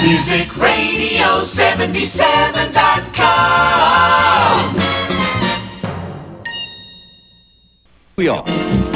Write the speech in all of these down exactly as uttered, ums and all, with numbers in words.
music radio seventy-seven dot com. We are.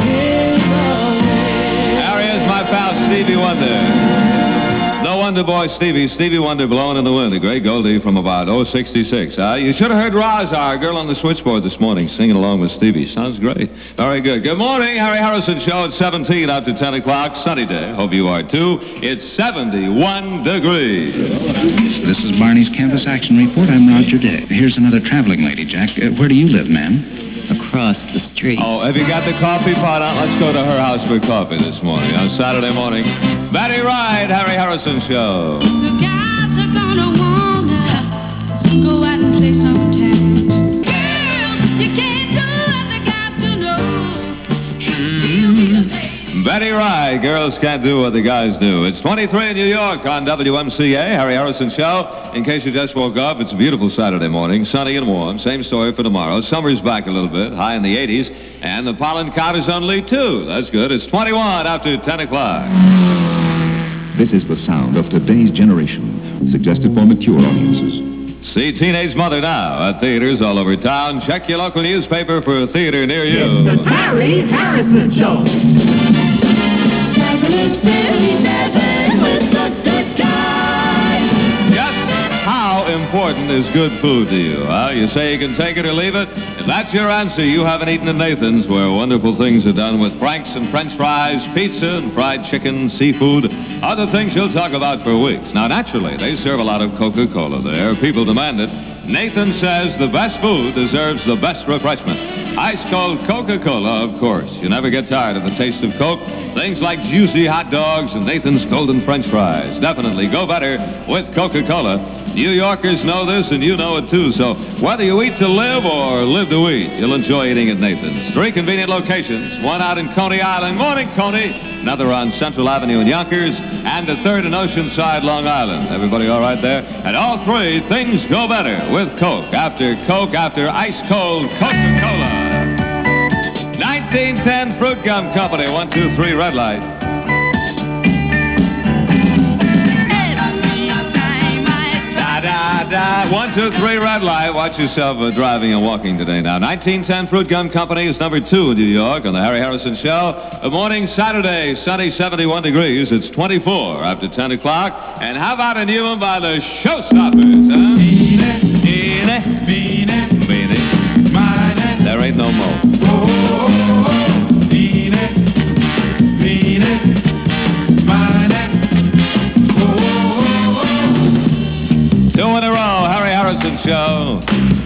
There is my pal Stevie Wonder. The Wonder Boy Stevie, Stevie Wonder blowing in the wind, a great Goldie from about oh sixty-six. Uh, you should have heard Roz, our girl on the switchboard this morning, singing along with Stevie. Sounds great. Very good. Good morning, Harry Harrison Show at seventeen after ten o'clock, sunny day. Hope you are too. It's seventy-one degrees. This is Barney's Canvas Action Report. I'm Roger Day. Here's another traveling lady, Jack. Uh, where do you live, ma'am? Across the street. Oh, have you got the coffee pot on? Let's go to her house for coffee this morning on Saturday morning. Betty Wright, Harry Harrison Show. The guys are gonna wanna go out and play some tag. Girls, you can't do what the guys do, no. And still be a lady. Betty Wright, girls can't do what the guys do. It's twenty-three in New York on W M C A, Harry Harrison Show. In case you just woke up, it's a beautiful Saturday morning, sunny and warm. Same story for tomorrow. Summer's back a little bit, high in the eighties, and the pollen count is only two. That's good. It's twenty-one after ten o'clock. This is the sound of today's generation, suggested for mature audiences. See Teenage Mother now at theaters all over town. Check your local newspaper for a theater near you. It's the Harry Harrison Show. seventy-seven with the good guy. Just how important is good food to you? Huh? You say you can take it or leave it? If that's your answer, you haven't eaten at Nathan's, where wonderful things are done with franks and french fries, pizza and fried chicken, seafood, other things you'll talk about for weeks. Now, naturally, they serve a lot of Coca-Cola there. People demand it. Nathan says the best food deserves the best refreshment. Ice-cold Coca-Cola, of course. You never get tired of the taste of Coke. Things like juicy hot dogs and Nathan's golden french fries definitely go better with Coca-Cola. New Yorkers know this, and you know it too. So whether you eat to live or live to eat, you'll enjoy eating at Nathan's. Three convenient locations, one out in Coney Island. Morning, Coney. Another on Central Avenue in Yonkers, and the third in Oceanside, Long Island. Everybody all right there? And all three, things go better with Coke. After Coke, after ice-cold Coca-Cola. nineteen ten Fruit Gum Company, one, two, three, red light. Da, da. One, two, three, red light. Watch yourself uh, driving and walking today now. nineteen ten Fruit Gum Company is number two in New York on the Harry Harrison Show. Good morning, Saturday, sunny, seventy-one degrees. It's twenty-four after ten o'clock. And how about a new one by the Showstoppers, huh? Beanie, beanie, beanie, beanie. There ain't no more. Oh, beanie, beanie, mine. Two in a row, Harry Harrison Show.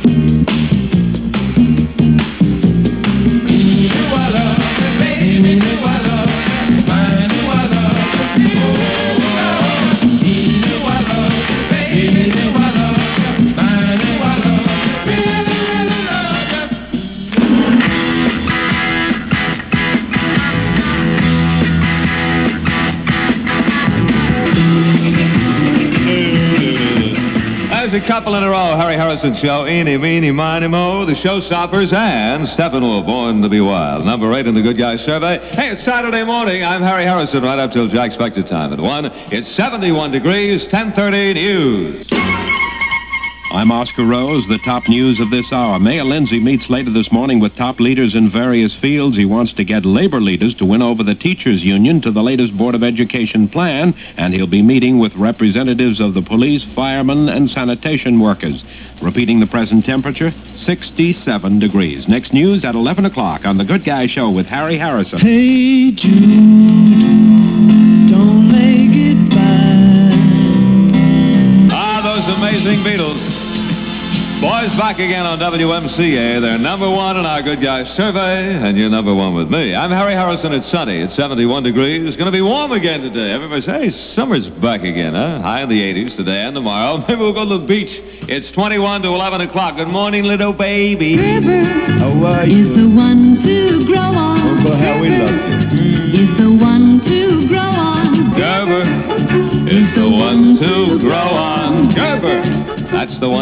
A couple in a row, Harry Harrison Show, Eeny, Meeny, Miny, Mo, the Showstoppers, and Steppenwolf, Born to be Wild. Number eight in the Good Guy Survey. Hey, it's Saturday morning. I'm Harry Harrison, right up till Jack Spector time at one. It's seventy-one degrees, ten thirty news. I'm Oscar Rose. The top news of this hour. Mayor Lindsay meets later this morning with top leaders in various fields. He wants to get labor leaders to win over the teachers' union to the latest Board of Education plan, and he'll be meeting with representatives of the police, firemen, and sanitation workers. Repeating the present temperature, sixty-seven degrees. Next news at eleven o'clock on The Good Guy Show with Harry Harrison. Hey, Jude, don't make it bad. Ah, those amazing Beatles. Boys back again on W M C A. They're number one in our Good Guy Survey, and you're number one with me. I'm Harry Harrison. It's sunny. It's seventy-one degrees. It's going to be warm again today. Everybody say, hey, summer's back again, huh? High in the eighties today and tomorrow. Maybe we'll go to the beach. It's twenty-one to eleven o'clock. Good morning, little baby. River How are you? is the one to grow on. Oh, how we love you. Is the one to grow on. Gerber is the one to grow on. Gerber. That's the one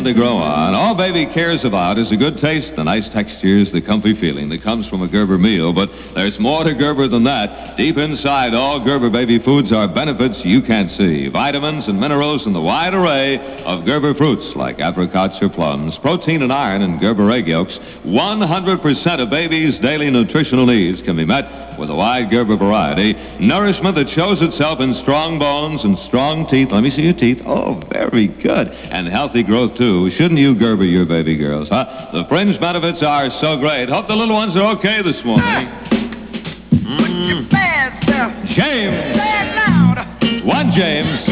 fun to grow on. All baby cares about is a good taste, the nice textures, the comfy feeling that comes from a Gerber meal. But there's more to Gerber than that. Deep inside all Gerber baby foods are benefits you can't see. Vitamins and minerals in the wide array of Gerber fruits like apricots or plums. Protein and iron in Gerber egg yolks. one hundred percent of babies' daily nutritional needs can be met with a wide Gerber variety. Nourishment that shows itself in strong bones and strong teeth. Let me see your teeth. Oh, very good. And healthy growth, too. Shouldn't you Gerber your baby girls, huh? The fringe benefits are so great. Hope the little ones are okay this morning. Put your bad self. James. Say it loud. One James.